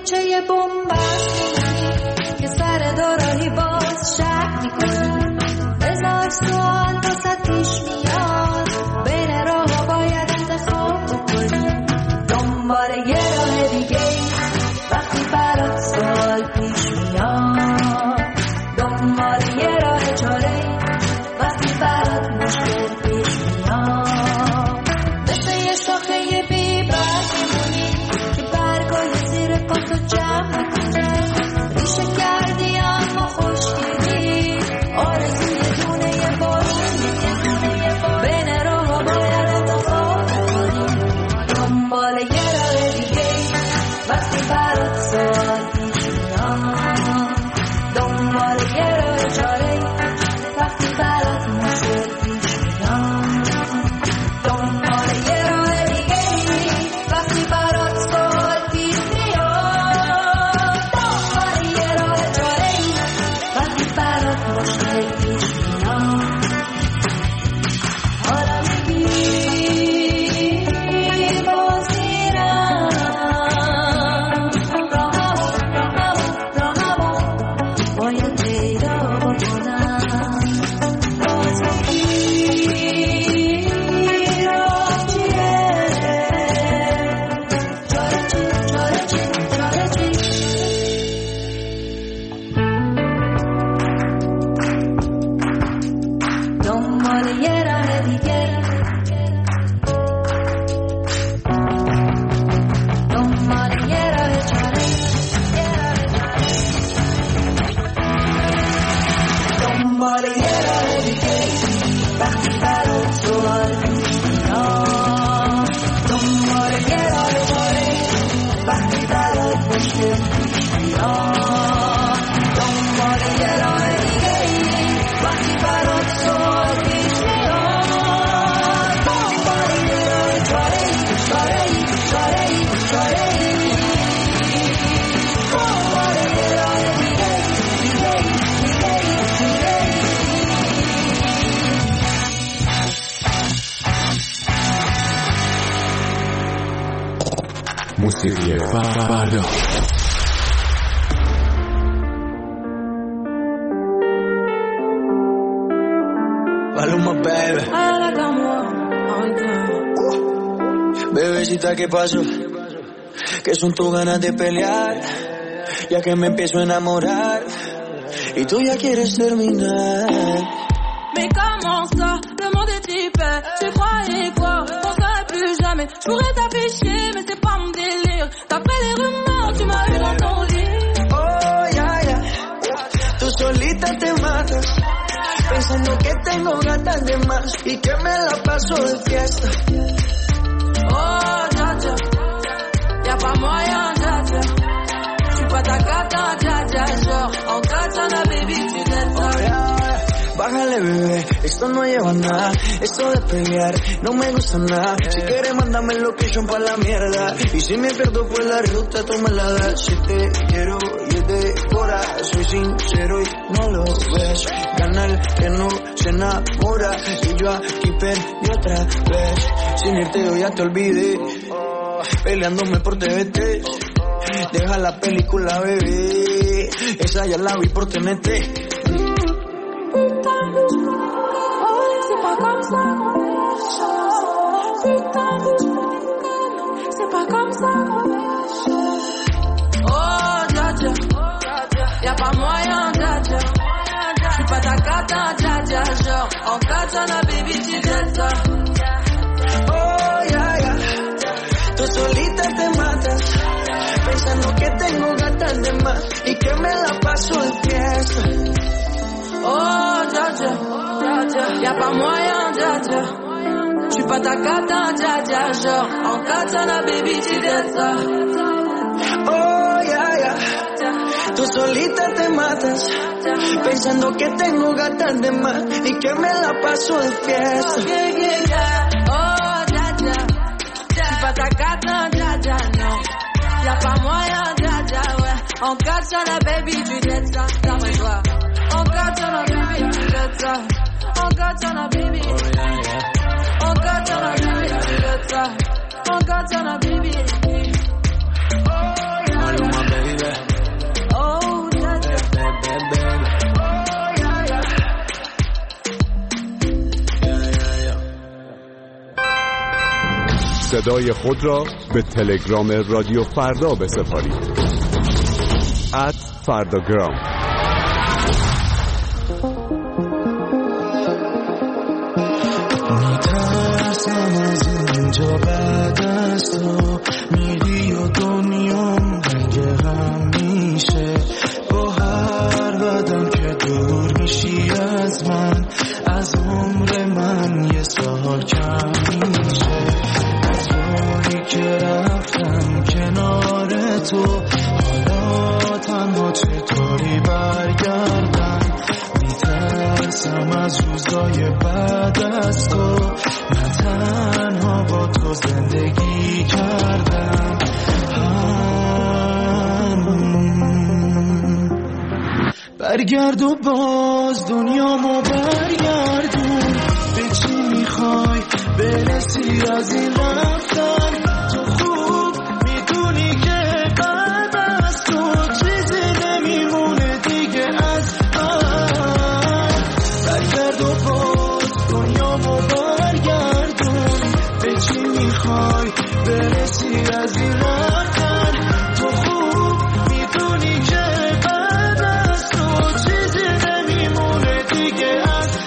کوچه بنبست که سر دوراهی باز شک میکنی هزار سوال واسه پیش میاد بین راه باید انتخاب بکنی دنبال یه راه دیگه وقتی برات سوال پیش میاد دنبال یه راه چاره وقتی برات مشکل پیش میاد مثل یه شاخه بی برگ میمونی که برگای زیر پاتو جمع میکنه ریشه کردی اما خوشگیری آرزوی دونه یه بارون بین راه باید انتخاب بکنی دنبال یه راه دیگه وقتی برات سوال پیش میاد دنبال یه راه چاره وقتی برات مشکل پیش میاد دنبال یه راه دیگه وقتی برات سوال پیش میاد دنبال یه راه چاره وقتی برات مشکل پیش میاد حالا میگی باز میرم راهمو باید پیدا بکنم باز میگی راه چیه چاره چی دنبال یه راه دیگه دنبال یه راه چاره دنبال یه راه دیگه وقتی برات سوال پیش میاد دنبال یه راه چاره وقتی برات مشکل پیش میاد دنبال یه راه دیگه وقتی برات سوال پیش میاد دنبال یه راه چاره دنبال یه راه موسیقی فردا Maluma, baby. Bebecita, ¿qué pasó? Que son tus ganas de pelear, ya que me empiezo a enamorar y tú ya quieres terminar. Mais comment ça, le monde est hyper. Tu croyais quoi, on serait plus jamais. Je pourrais t'afficher, mais c'est pas mon délire. D'après les rumeurs, tu m'as eu dans ton lit. Oh, ya, ya. Tú solita te matas, pensando que tengo gatas de más y que me la paso de fiesta. Oh, dja dja, y'a pas moyen, dja dja. J'suis pas ta cata, dja dja. Genre, en katana, baby, tu t'aimes ça. Bájale, bebé, esto no lleva nada. Esto de pelear no me gusta nada. Si quieres, mándame el location pa' la mierda. Y si me pierdo por la ruta, tú me la das. Si te quiero y es de cora, soy sincero y no lo ves. Gana el que no se enamora. Y yo aquí perdí otra vez. Sin irte yo ya te olvidé, peleándome por TVT. Deja la película, bebé, esa ya la vi por TNT. Putain, c'est pas comme ça. Putain, c'est pas comme ça. Oh, dja dja, y'a pas moyen, dja dja. J'suis pas ta cata, dja dja. Genre, en katana, baby, tu t'aimes ça. Oh, ya, ya. Tú solita te matas, pensando que tengo gatas de más y que me la paso de fiesta. Oh, dja dja, y'a pas moyen, dja dja. J'suis pas ta cata, dja dja. Genre, en katana, baby, tu t'aimes ça. Oh, ya, ya. Tú solita te matas, pensando que tengo gatas de más y que me la paso de fiesta. Yeah, yeah, yeah. Oh, dja dja, j'suis pas ta cata, dja dja, non. Y'a pas moyen, dja dja, ouais. En katana, baby, tu t'aimes ça. D'après toi. En katana, baby, tu t'aimes ça. En katana, baby. En katana, baby, tu t'aimes ça. En katana, baby. Maluma, baby. صدای خود را به تلگرام رادیو فردا بسپارید. @فرداگرام. میترسم از اینجا بعد از تو میری و دنیام رنگ هم میشه، با هر قدم که دور میشی از من، از عمر من یه سال کم میشه. از روزی که رفتم کنار تو، حالا تنها چطوری برگردم؟ میترسم از روزای بعد از تو، من تنها با تو زندگی کردم. برگرد و باز دنیامو برگردون، به چی میخوای برسی از این رفتن؟ تو خوب میدونی که بعد از تو چیزی نمیمونه دیگه از من. برگرد و باز دنیامو برگردون، به چی میخوای برسی از این رفتن؟ تو خوب میدونی که بعد از تو چیزی نمیمونه دیگه از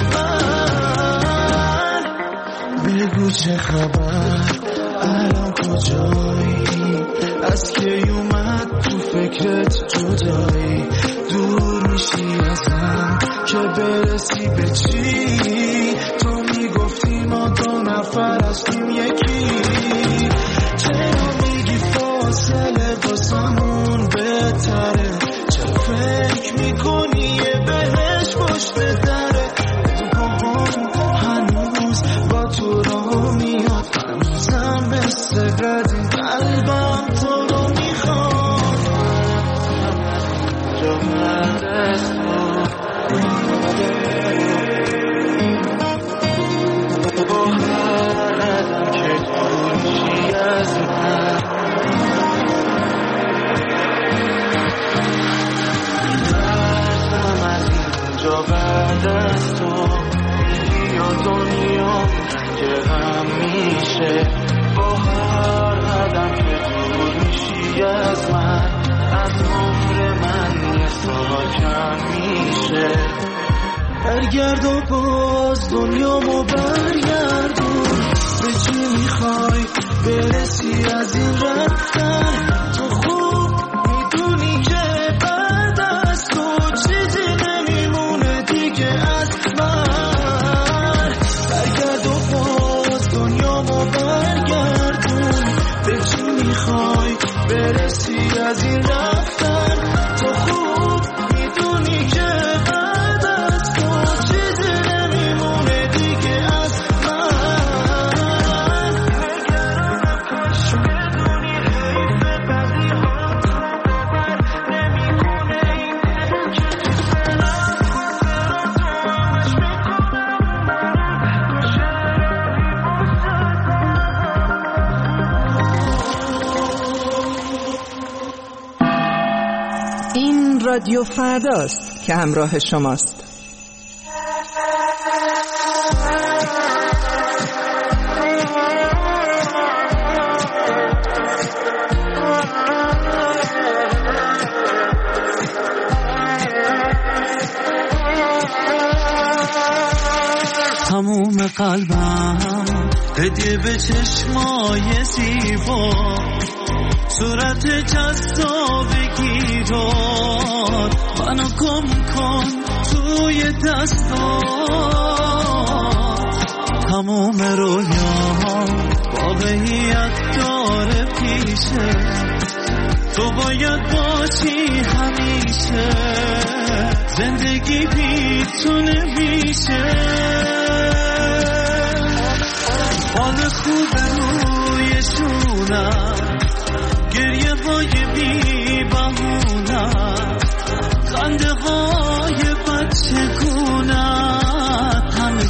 من. بگو چه خبر، الان کجایی؟ از کی اومد تو فکرت جدایی؟ دور میشی از من که برسی به چی؟ تو میگفتی ما دو نفر هستیم یکی، چرا میگی فاصله واسمون بهتره؟ چرا فکر میکنی یه بهش پشت دره؟ تو پاهم هنوز با تو راه میاد، هنوزم مثل قدیم قلبم تو رو میخواد. جا بعد از تو با هر قدم که دور میشی از من، میترسم از اینجا بعد از تو میری و دنیا رنگ غم میشه، با هر قدم که دور میشی از من، از عمر من یه سال کم میشه. برگرد و باز دنیامو برگردون، به چی میخوای برسی از این رفتن؟ تو خوب میدونی که بعد از تو چیزی نمیمونه دیگه از من. برگرد و باز دنیامو برگردون، به چی میخوای برسی از این رفتن؟ تو خوب میدونی که بعد از تو چیزی نمیمونه دیگه از من. کاش بدونی حیف بعضی ها خبر نمیکنه این دل که تو دلم خاطراتش میکنم. این رادیو فرداست که همراه شماست. تموم قلبم هدیه به چشمای زیبا، صورت جذابگی دار، منو گم کن توی دستات. تموم رویام واقعیت داره پیشه، تو باید باشی همیشه، زندگی بی تو نمیشه. حال خوب روی شونم، گریه های بی بهونم، خنده های بچگونم، همه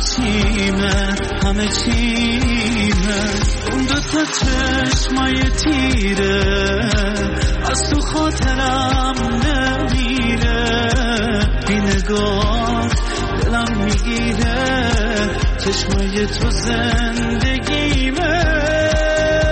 چیمه اون دوتا چشمای تیره، از تو خاطرم نمیره. بی نگاه دلم میگیره، چشمای تو زندگیمه.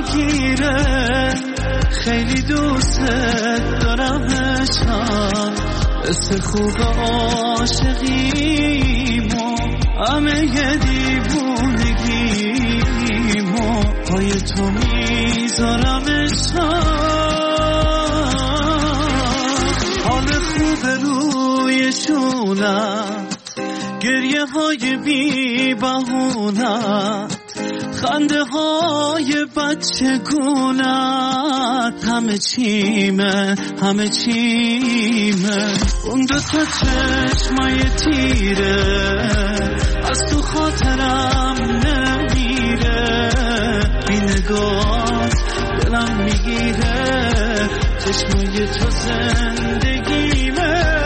میگیره خیلی دوست دارم عشقم حس خوب عاشقیمو همه دیوونگیمو پای تو میذارم عشقم حال خوب روی شونم گریه های بی بهونت خنده های بچگونت همه چیمه اون دو تا چشمای تیره از تو خاطرم نمیره بی نگات دلم میگیره چشمای تو زندگیمه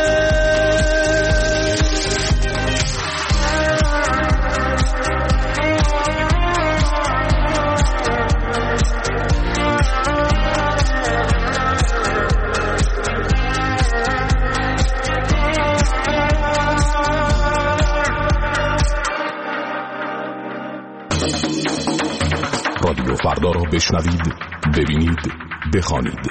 رادیو فردا را بشنوید، ببینید، بخوانید.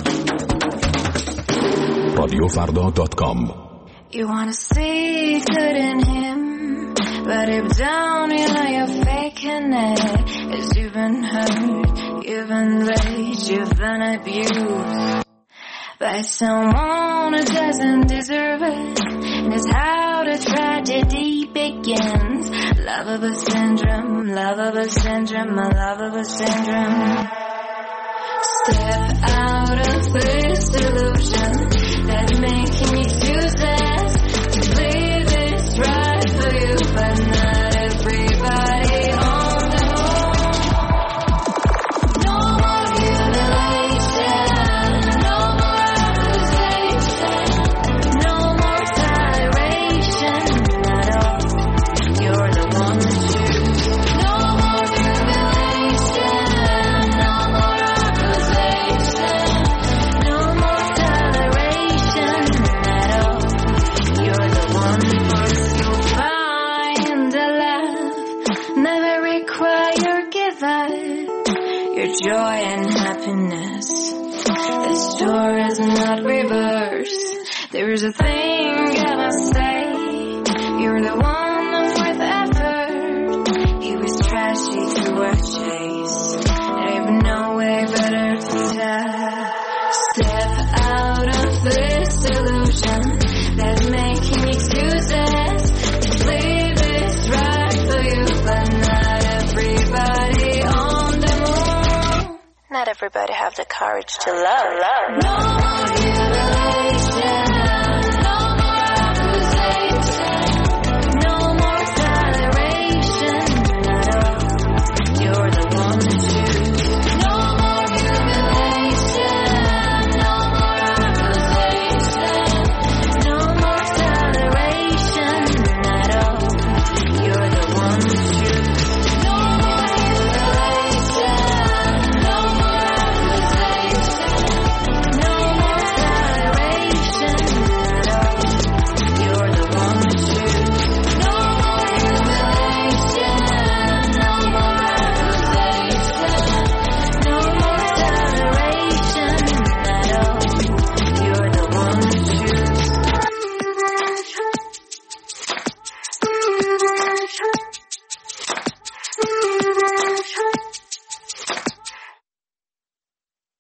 radiofardha.com. You wanna see good in him, but deep down you know you're faking it. 'Cause you've been hurt, you've been raped, you've been abused by someone who doesn't deserve it. And it's how the tragedy begins. Lovable syndrome, lovable syndrome, a lovable syndrome. Step out of this illusion that's making excuses to believe it's right for you, but not everybody on the moon. No more mutilation, no more accusation, no more toleration at all. You're the one to choose. No more humiliation, no more accusation, no more toleration at all. You're the one first you'll find a love, never require give up your joy and happiness. The story is not reversed. There's a thing I must say. You're the one worth effort. He was trashy to our chase. There's no way better to tell. Step out of this illusion that's making excuses to believe it's right for you, but not everybody on the moon. Not everybody have the courage to love. No more mutilation.